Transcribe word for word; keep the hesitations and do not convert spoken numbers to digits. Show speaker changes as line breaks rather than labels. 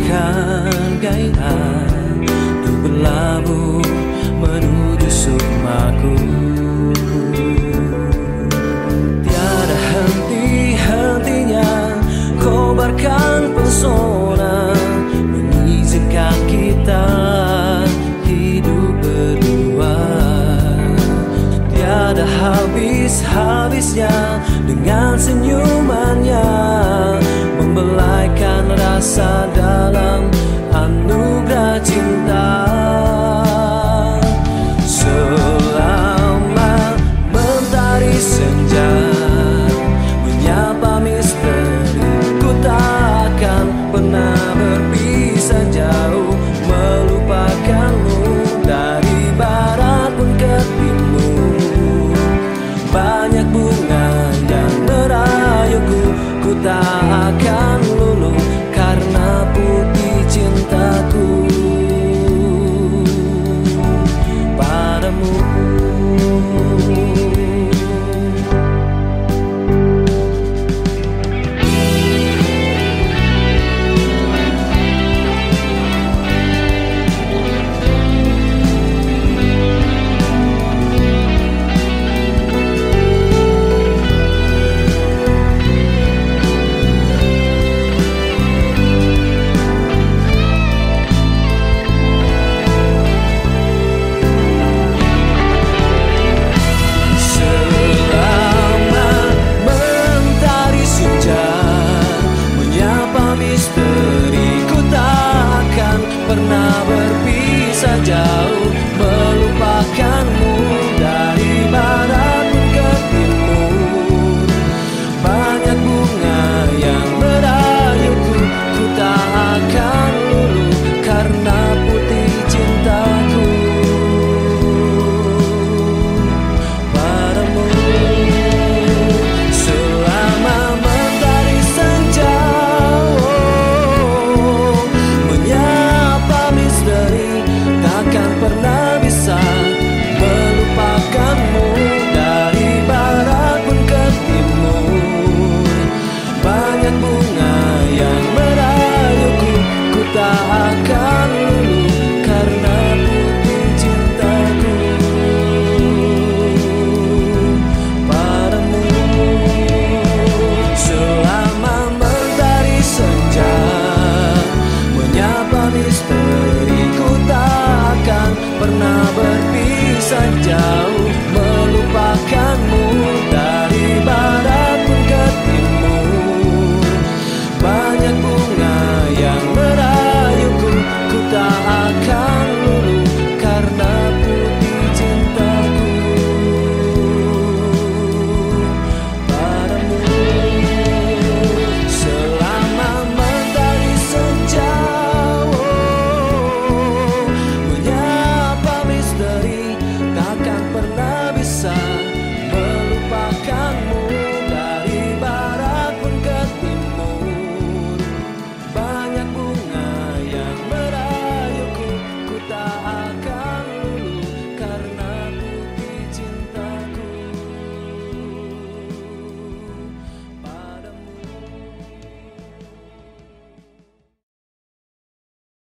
menghargai untuk berlabuh menuju sukmaku. Tiada henti-hentinya kobarkan pesona, mengizinkan kita hidup berdua. Tiada habis-habisnya dengan senyumannya, membelaikan rasa dalam anugerah cinta. Selama mentari senja menyapa misteri, ku takkan pernah berpisah jauh, melupakanmu dari barat pun ke timur. Banyak bunga yang merayuku, ku tak akan luluh karena putih cintaku padamu. Pernah berpisah jauh, melupakanmu dari barat pun ke timur. Banyak bunga yang merayuku, ku tak akan luluh karena putih cintaku padamu. Selama mentari senja takkan pernah bisa melupakanmu dari barat pun ke timur. Banyak bunga yang merayuku, ku tak akan luluh karena putih cintaku padamu. Selama mentari senja menyapa misteri, ku takkan pernah berpisah